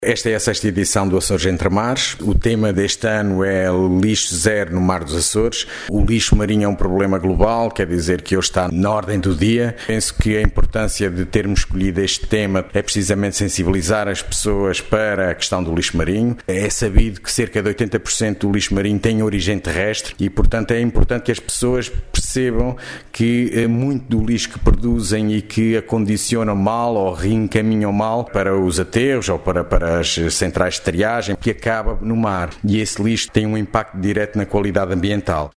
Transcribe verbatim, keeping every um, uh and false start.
Esta é a sexta edição do Açores Entre Mares. O tema deste ano é lixo zero no Mar dos Açores. O lixo marinho é um problema global, quer dizer que hoje está na ordem do dia. Penso que a importância de termos escolhido este tema é precisamente sensibilizar as pessoas para a questão do lixo marinho. É sabido que cerca de oitenta por cento do lixo marinho tem origem terrestre e, portanto, é importante que as pessoas percebam que muito do lixo que produzem e que acondicionam mal ou reencaminham mal para os aterros ou para, para as centrais de triagem, que acaba no mar. E esse lixo tem um impacto direto na qualidade ambiental.